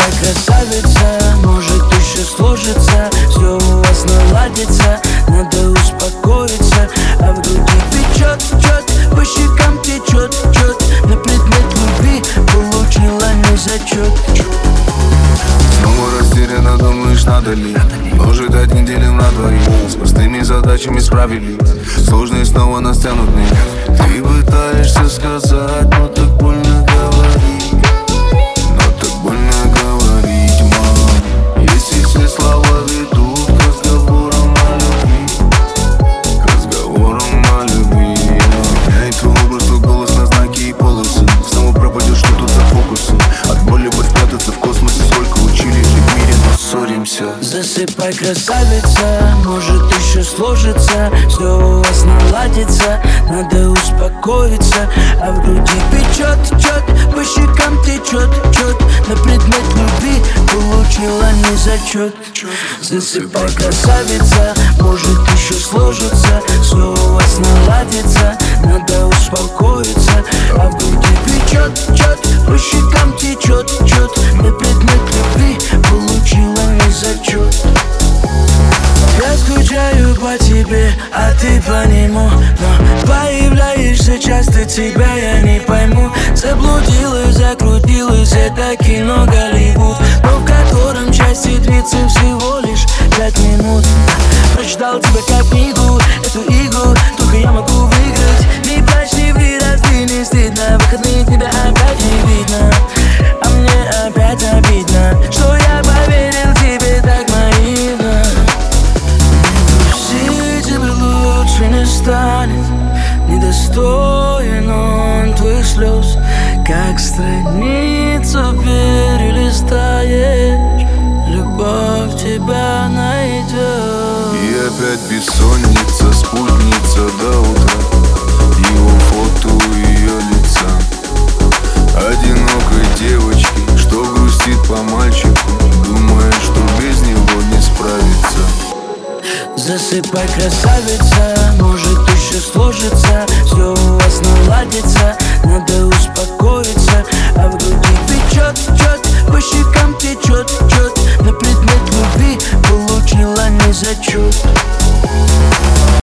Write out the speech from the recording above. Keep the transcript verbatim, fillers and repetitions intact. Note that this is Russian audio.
красавица, может еще сложится, все у вас наладится, надо успокоиться. А в груди печет, чет, по щекам течет, чет, на предмет любви получила не зачет. Снова растерянно думаешь, надо ли дожидать неделям на двоих. С простыми задачами справились, сложные снова нас тянут вниз. Ты пытаешься сказать, но так больно говорить, но так больно говорить, мам. Если все слова ведут к разговорам о любви, к разговорам о любви. Меняет твой образ, твой голос на знаки и полосы. Снова пропадешь, что тут за фокусы. От боли бы спрятаться в космосе, сколько учили жить в мире, но ссоримся. Засыпай, красавица, может еще сложится, все у вас наладится, надо успокоиться. А в груди печет, чет, по щекам течет, чет, на предмет любви получила не зачет. Засыпай, красавица, может еще сложится, все у вас наладится, надо успокоиться. А в груди печет, чет, по щекам течет, чет, на предмет любви получила не зачет. Я скучаю по тебе, а ты по нему, но появляешься часто, тебя я не пойму. Заблудилась, закрутилась, это кино Голливуд, но в котором части длится всего лишь пять минут. Прочитал тебя как книгу, эту игру только я могу выиграть. Не плачь, не ври, разве не стыдно? Выходные тебя опять не видно, а мне опять обидно, что я поверил тебе так наивно. Не тебе лучше не станет, недостоин он твоих слез. Как страницу перелистаешь, любовь тебя найдет. И опять бессонница, спутница до утра, его фото ее лица. Одинокой девочки, что грустит по мальчику, думая, что без него не справится. Засыпай, красавица, может еще сложится, все у вас наладится,